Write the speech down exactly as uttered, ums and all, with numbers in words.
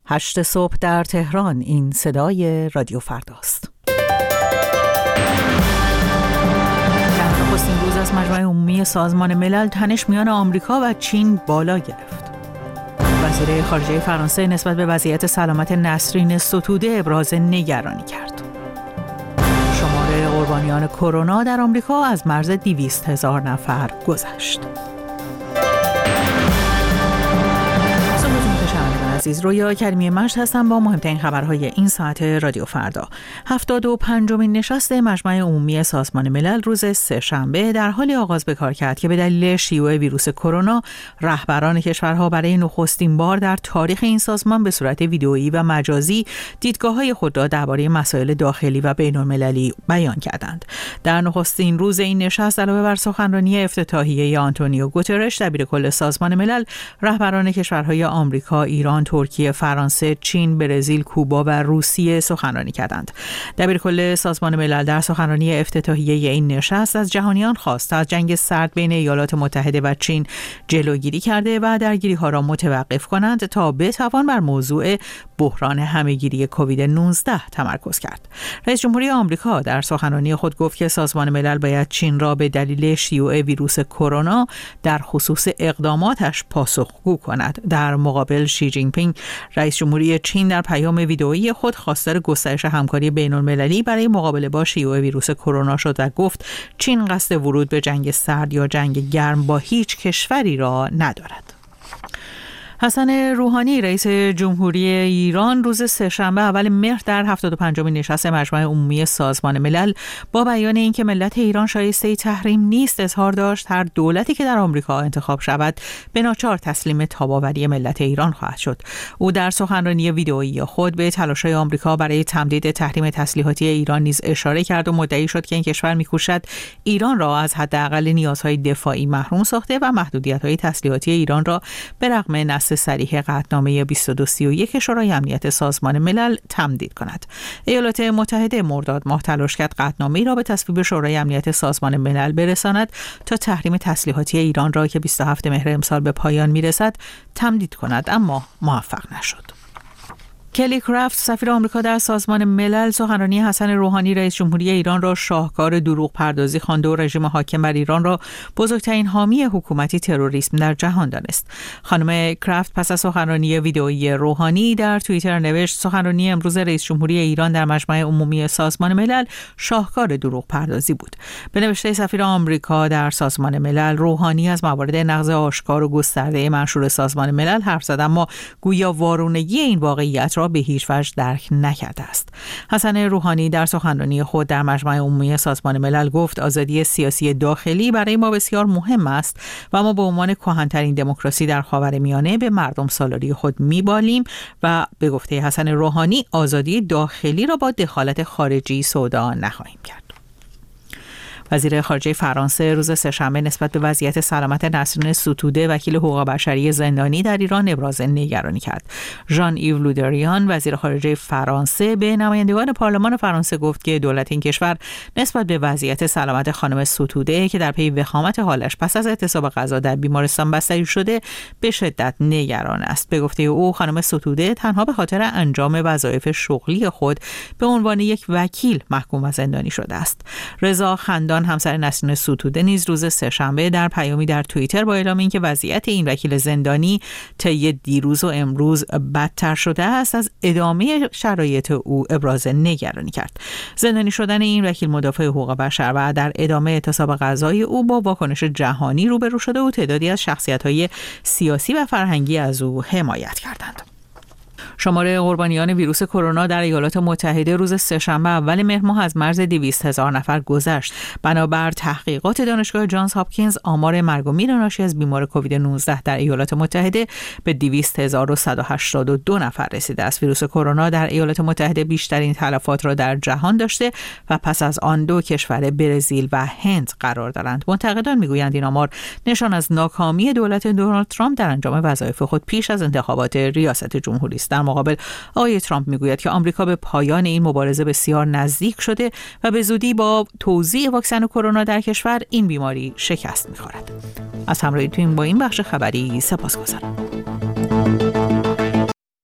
هشت صبح در تهران. این صدای رادیو فرداست. در نخستین روز از مجمع عمومی سازمان ملل تنش میان آمریکا و چین بالا گرفت. وزیر خارجه فرانسه نسبت به وضعیت سلامت نسرین ستوده ابراز نگرانی کرد. شمار قربانیان کرونا در آمریکا از مرز دویست هزار نفر گذشت. عزیز، رویا کریمی مشت هستم با مهمترین خبرهای این ساعت رادیو فردا. هفتاد و پنجمین نشست مجمع عمومی سازمان ملل روز سه‌شنبه در حالی آغاز به کار کرد که به دلیل شیوع ویروس کرونا رهبران کشورها برای نخستین بار در تاریخ این سازمان به صورت ویدئویی و مجازی دیدگاه‌های خود را درباره مسائل داخلی و بین‌المللی بیان کردند. در نخستین روز این نشست علاوه بر سخنرانی افتتاحیه آنتونیو گوترش دبیرکل سازمان ملل، رهبران کشورهای آمریکا، ایران، ترکیه، فرانسه، چین، برزیل، کوبا و روسیه سخنرانی کردند. دبیرکل سازمان ملل در سخنرانی افتتاحیه این نشست از جهانیان خواست تا از جنگ سرد بین ایالات متحده و چین جلوگیری کرده و درگیری‌ها را متوقف کنند تا بتوان بر موضوع بحران همه‌گیری کووید نوزده تمرکز کرد. رئیس جمهوری آمریکا در سخنرانی خود گفت که سازمان ملل باید چین را به دلیل شیوع ویروس کرونا در خصوص اقداماتش پاسخگو کند. در مقابل شی جین پینگ رئیس جمهوری چین در پیام ویدئویی خود خواستار گسترش همکاری بین‌المللی برای مقابله با شیوع ویروس کرونا شد و گفت چین قصد ورود به جنگ سرد یا جنگ گرم با هیچ کشوری را ندارد. حسن روحانی رئیس جمهوری ایران روز سه‌شنبه اول مهر در هفتاد و پنجمین نشست مجمع عمومی سازمان ملل با بیان اینکه ملت ایران شایسته تحریم نیست اظهار داشت هر دولتی که در آمریکا انتخاب شود به ناچار تسلیم تاب‌آوری ملت ایران خواهد شد. او در سخنرانی ویدئویی خود به تلاش‌های آمریکا برای تمدید تحریم تسلیحاتی ایران نیز اشاره کرد و مدعی شد که این کشور می‌کوشد ایران را از حداقل نیازهای دفاعی محروم ساخته و محدودیت‌های تسلیحاتی ایران را به رغم صریح قطعنامه بیست و دو سی و یک شورای امنیت سازمان ملل تمدید کند. ایالات متحده مرداد ماه تلاش کرد قطعنامه‌ای را به تصویب شورای امنیت سازمان ملل برساند تا تحریم تسلیحاتی ایران را که بیست و هفتم مهر امسال به پایان میرسد تمدید کند، اما موفق نشد. کلی کرافت سفیر آمریکا در سازمان ملل سخنرانی حسن روحانی رئیس جمهوری ایران را شاهکار دروغ پردازی خوانده و رژیم حاکم بر ایران را بزرگترین حامی حکومتی تروریسم در جهان دانست. خانم کرافت پس از سخنرانی ویدئویی روحانی در توییتر نوشت سخنرانی امروز رئیس جمهوری ایران در مجمع عمومی سازمان ملل شاهکار دروغ پردازی بود. به نوشته سفیر آمریکا در سازمان ملل، روحانی از موارد نقض آشکار و گسترده منشور سازمان ملل حرف زد، اما گویا وارونگی این واقعیت را به هیچ وجه درک نکرده است. حسن روحانی در سخنرانی خود در مجمع عمومی سازمان ملل گفت آزادی سیاسی داخلی برای ما بسیار مهم است و ما به عنوان کهن‌ترین دموکراسی در خاورمیانه به مردم سالاری خود میبالیم و به گفته حسن روحانی آزادی داخلی را با دخالت خارجی سودا نخواهیم کرد. وزیر خارجه فرانسه روز سه‌شنبه نسبت به وضعیت سلامت نسرین ستوده وکیل حقوق بشری زندانی در ایران ابراز نگرانی کرد. ژان ایو لودریان وزیر خارجه فرانسه به نمایندگان پارلمان فرانسه گفت که دولت این کشور نسبت به وضعیت سلامت خانم ستوده که در پی وخامت حالش پس از اعتصاب غذا در بیمارستان بستری شده به شدت نگران است. به گفته او خانم ستوده تنها به خاطر انجام وظایف شغلی خود به عنوان یک وکیل محکوم و زندانی شده است. رضا خندان همسر نسرین ستوده نیز روز سه‌شنبه در پیامی در توییتر با اعلام اینکه وضعیت این وکیل زندانی طی دیروز و امروز بدتر شده است از ادامه شرایط او ابراز نگرانی کرد. زندانی شدن این وکیل مدافع حقوق بشر و در ادامه اعتصاب غذایی او با واکنش جهانی روبرو شده و تعدادی از شخصیت‌های سیاسی و فرهنگی از او حمایت کردند. شمار قربانیان ویروس کرونا در ایالات متحده روز سه‌شنبه اول مهر ماه از مرز دویست هزار نفر گذشت. بنابر تحقیقات دانشگاه جانز هاپکینز آمار مرگ و میر ناشی از بیمار کووید نوزده در ایالات متحده به دویست هزار و صد و هشتاد و دو نفر رسیده است. ویروس کرونا در ایالات متحده بیشترین تلفات را در جهان داشته و پس از آن دو کشور برزیل و هند قرار دارند. منتقدان میگویند این آمار نشان از ناکامی دولت دونالد ترامپ در انجام وظایف خود پیش از انتخابات ریاست جمهوری است. در مقابل آقای ترامپ میگوید که آمریکا به پایان این مبارزه بسیار نزدیک شده و به زودی با توزیع واکسن کرونا در کشور این بیماری شکست می‌خورد. از همراهیتون با این بخش خبری سپاسگزارم.